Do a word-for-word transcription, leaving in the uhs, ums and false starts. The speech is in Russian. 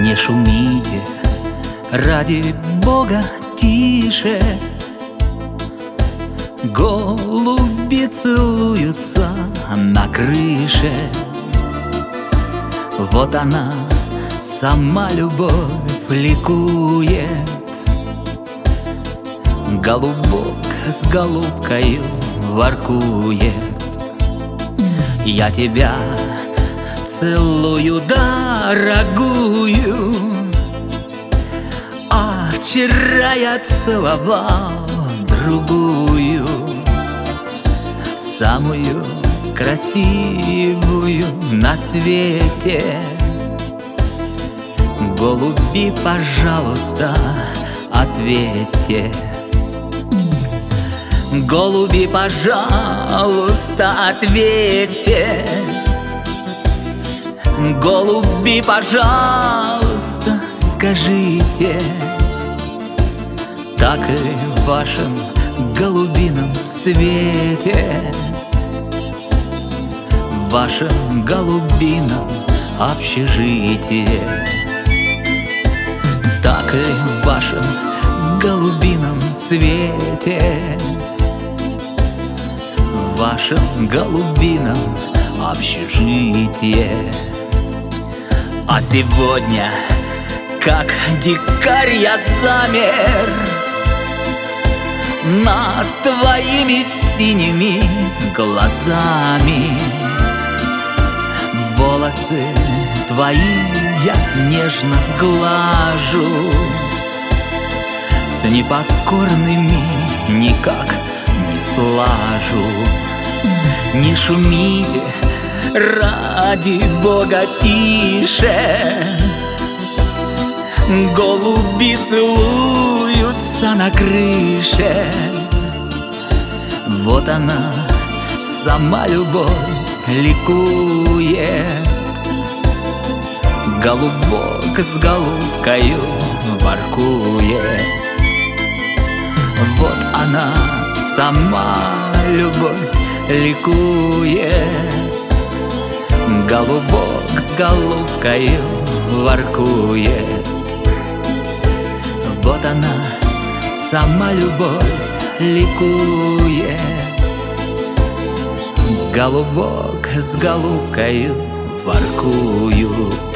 Не шумите, ради Бога, тише. Голуби целуются на крыше. Вот она, сама любовь, ликует. Голубок с голубкою воркует. Я тебя целую, дорогую, а вчера я целовал другую, самую красивую на свете. Голуби, пожалуйста, ответьте. Голуби, пожалуйста, ответьте. Голуби, пожалуйста, скажите, так ли в вашем голубином свете, в вашем голубином общежитии, так ли в вашем голубином свете, в вашем голубином общежитии. А сегодня, как дикарь, я замер над твоими синими глазами. Волосы твои я нежно глажу, с непокорными никак не слажу. Не шумите, ради Бога, тише. Голуби целуются на крыше. Вот она, сама любовь, ликует. Голубок с голубкою воркует. Вот она, сама любовь, ликует. Голубок с голубкою воркует. Вот она, сама любовь, ликует. Голубок с голубкою воркуют.